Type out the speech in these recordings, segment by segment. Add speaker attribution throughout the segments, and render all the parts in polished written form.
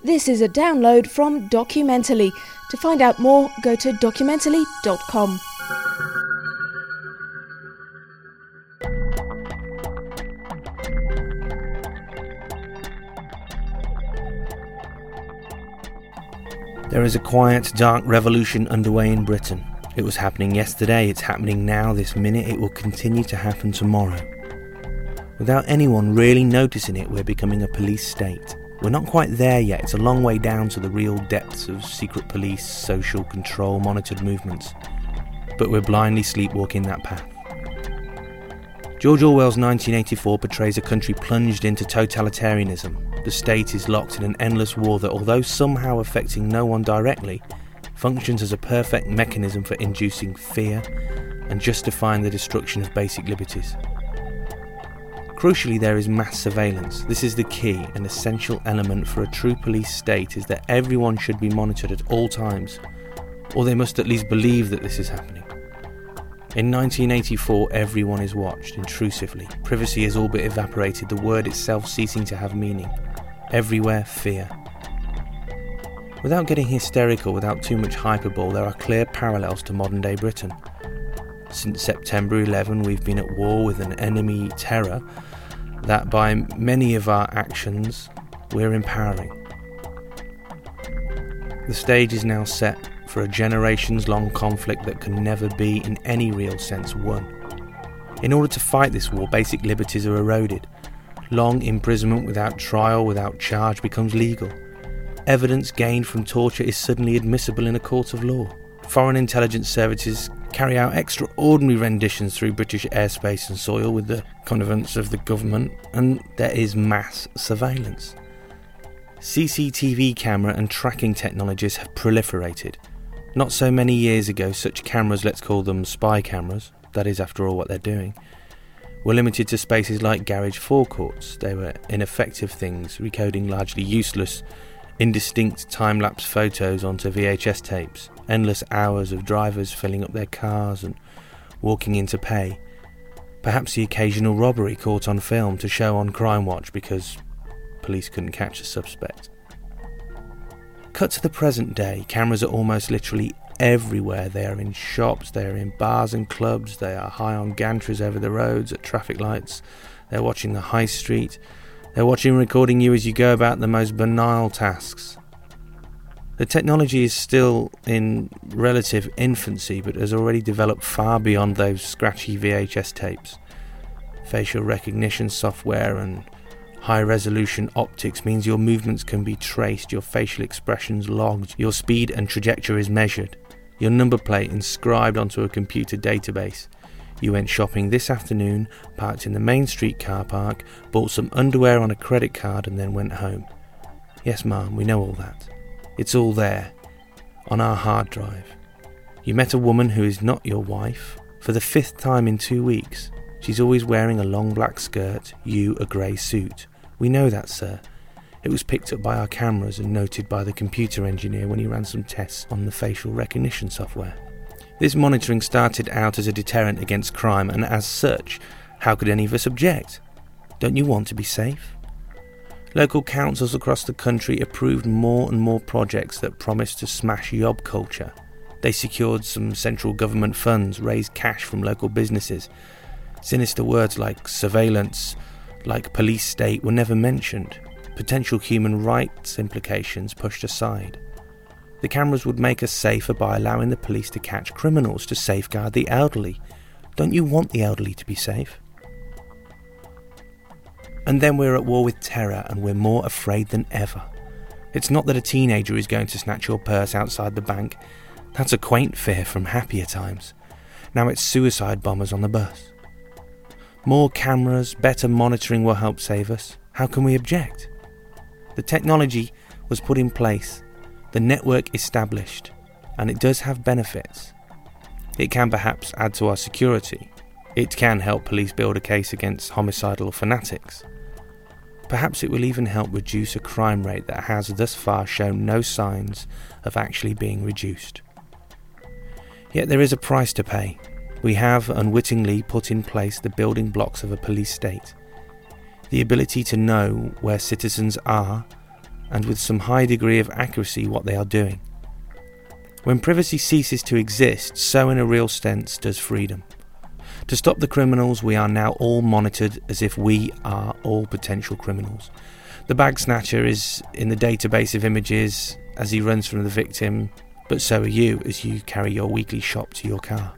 Speaker 1: This is a download from Documentally. To find out more, go to documentally.com.
Speaker 2: There is a quiet, dark revolution underway in Britain. It was happening yesterday, it's happening now, this minute, it will continue to happen tomorrow. Without anyone really noticing it, we're becoming a police state. We're not quite there yet, it's a long way down to the real depths of secret police, social control, monitored movements. But we're blindly sleepwalking that path. George Orwell's 1984 portrays a country plunged into totalitarianism. The state is locked in an endless war that, although somehow affecting no one directly, functions as a perfect mechanism for inducing fear and justifying the destruction of basic liberties. Crucially, there is mass surveillance. This is the key, an essential element for a true police state is that everyone should be monitored at all times, or they must at least believe that this is happening. In 1984, everyone is watched intrusively. Privacy has all but evaporated, the word itself ceasing to have meaning. Everywhere, fear. Without getting hysterical, without too much hyperbole, there are clear parallels to modern-day Britain. Since September 11, we've been at war with an enemy terror that by many of our actions, we're empowering. The stage is now set for a generations-long conflict that can never be, in any real sense, won. In order to fight this war, basic liberties are eroded. Long imprisonment without trial, without charge, becomes legal. Evidence gained from torture is suddenly admissible in a court of law. Foreign intelligence services carry out extraordinary renditions through British airspace and soil with the connivance of the government, and there is mass surveillance. CCTV camera and tracking technologies have proliferated. Not so many years ago, such cameras, let's call them spy cameras, that is after all what they're doing, were limited to spaces like garage forecourts. They were ineffective things, recoding largely useless, indistinct time-lapse photos onto VHS tapes, endless hours of drivers filling up their cars and walking in to pay. Perhaps the occasional robbery caught on film to show on Crime Watch because police couldn't catch a suspect. Cut to the present day, cameras are almost literally everywhere. They are in shops, they are in bars and clubs, they are high on gantries over the roads, at traffic lights, they're watching the high street, they're watching and recording you as you go about the most banal tasks. The technology is still in relative infancy, but has already developed far beyond those scratchy VHS tapes. Facial recognition software and high-resolution optics means your movements can be traced, your facial expressions logged, your speed and trajectory is measured, your number plate inscribed onto a computer database. You went shopping this afternoon, parked in the Main Street car park, bought some underwear on a credit card and then went home. Yes, ma'am, we know all that. It's all there, on our hard drive. You met a woman who is not your wife for the 5th time in 2 weeks. She's always wearing a long black skirt, you a grey suit. We know that, sir. It was picked up by our cameras and noted by the computer engineer when he ran some tests on the facial recognition software. This monitoring started out as a deterrent against crime, and as such, how could any of us object? Don't you want to be safe? Local councils across the country approved more and more projects that promised to smash yob culture. They secured some central government funds, raised cash from local businesses. Sinister words like surveillance, like police state were never mentioned. Potential human rights implications pushed aside. The cameras would make us safer by allowing the police to catch criminals, to safeguard the elderly. Don't you want the elderly to be safe? And then we're at war with terror, and we're more afraid than ever. It's not that a teenager is going to snatch your purse outside the bank. That's a quaint fear from happier times. Now it's suicide bombers on the bus. More cameras, better monitoring will help save us. How can we object? The technology was put in place, the network established, and it does have benefits. It can perhaps add to our security. It can help police build a case against homicidal fanatics. Perhaps it will even help reduce a crime rate that has thus far shown no signs of actually being reduced. Yet there is a price to pay. We have unwittingly put in place the building blocks of a police state. The ability to know where citizens are and with some high degree of accuracy what they are doing. When privacy ceases to exist, so in a real sense does freedom. To stop the criminals, we are now all monitored as if we are all potential criminals. The bag snatcher is in the database of images as he runs from the victim, but so are you as you carry your weekly shop to your car.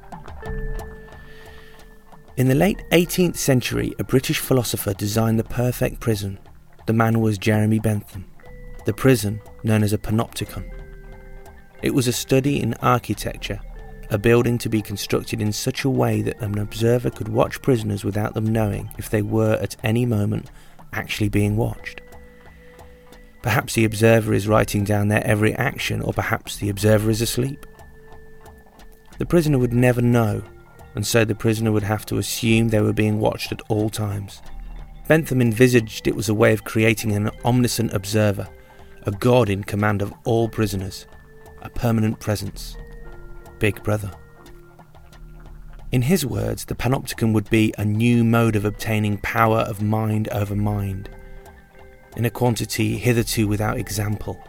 Speaker 2: In the late 18th century, a British philosopher designed the perfect prison. The man was Jeremy Bentham. The prison, known as a panopticon. It was a study in architecture, a building to be constructed in such a way that an observer could watch prisoners without them knowing if they were at any moment actually being watched. Perhaps the observer is writing down their every action, or perhaps the observer is asleep. The prisoner would never know, and so the prisoner would have to assume they were being watched at all times. Bentham envisaged it was a way of creating an omniscient observer, a god in command of all prisoners, a permanent presence. Big Brother. In his words, the panopticon would be a new mode of obtaining power of mind over mind, in a quantity hitherto without example.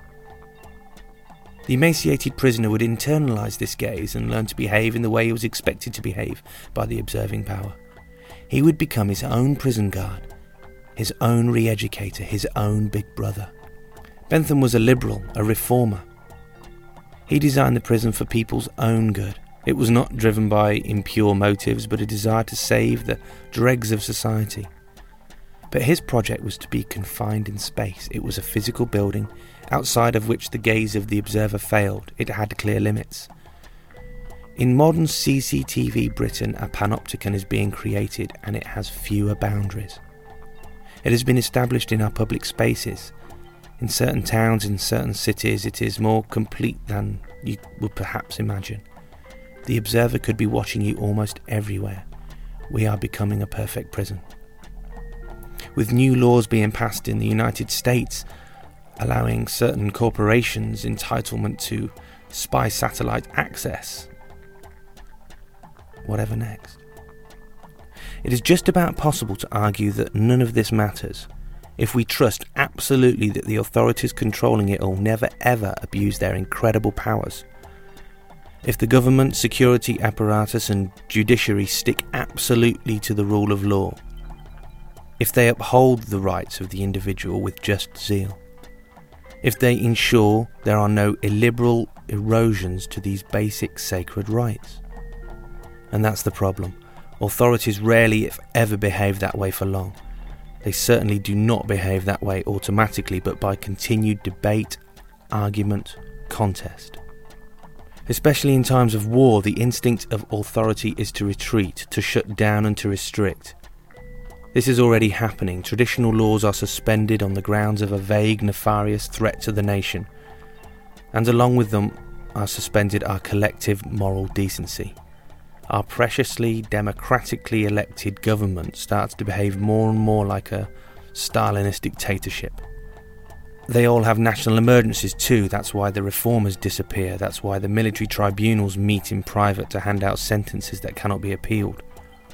Speaker 2: The emaciated prisoner would internalise this gaze and learn to behave in the way he was expected to behave by the observing power. He would become his own prison guard, his own re-educator, his own Big Brother. Bentham was a liberal, a reformer. He designed the prison for people's own good. It was not driven by impure motives, but a desire to save the dregs of society. But his project was to be confined in space. It was a physical building, outside of which the gaze of the observer failed. It had clear limits. In modern CCTV Britain, a panopticon is being created, and it has fewer boundaries. It has been established in our public spaces. In certain towns, in certain cities, it is more complete than you would perhaps imagine. The observer could be watching you almost everywhere. We are becoming a perfect prison. With new laws being passed in the United States, allowing certain corporations entitlement to spy satellite access. Whatever next? It is just about possible to argue that none of this matters, if we trust absolutely that the authorities controlling it all never ever abuse their incredible powers. If the government, security apparatus and judiciary stick absolutely to the rule of law. If they uphold the rights of the individual with just zeal. If they ensure there are no illiberal erosions to these basic sacred rights. And that's the problem. Authorities rarely, if ever, behave that way for long. They certainly do not behave that way automatically, but by continued debate, argument, contest. Especially in times of war, the instinct of authority is to retreat, to shut down and to restrict. This is already happening. Traditional laws are suspended on the grounds of a vague, nefarious threat to the nation. And along with them are suspended our collective moral decency. Our preciously democratically elected government starts to behave more and more like a Stalinist dictatorship. They all have national emergencies too. That's why the reformers disappear. That's why the military tribunals meet in private to hand out sentences that cannot be appealed.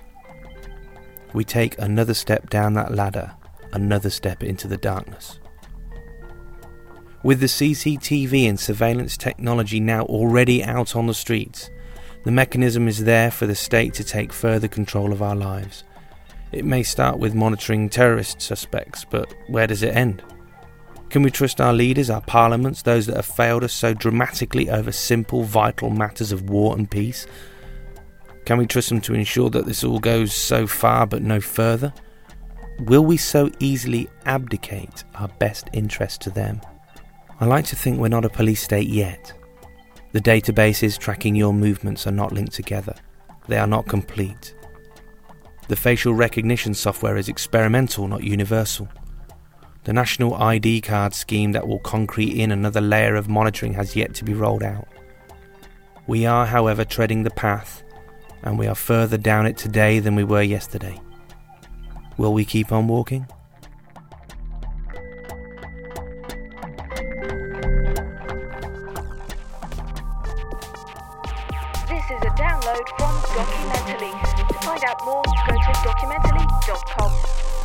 Speaker 2: We take another step down that ladder, another step into the darkness. With the CCTV and surveillance technology now already out on the streets, the mechanism is there for the state to take further control of our lives. It may start with monitoring terrorist suspects, but where does it end? Can we trust our leaders, our parliaments, those that have failed us so dramatically over simple, vital matters of war and peace? Can we trust them to ensure that this all goes so far but no further? Will we so easily abdicate our best interest to them? I like to think we're not a police state yet. The databases tracking your movements are not linked together. They are not complete. The facial recognition software is experimental, not universal. The national ID card scheme that will concrete in another layer of monitoring has yet to be rolled out. We are, however, treading the path, and we are further down it today than we were yesterday. Will we keep on walking?
Speaker 1: This is a download from Documentally. To find out more, go to documentally.com.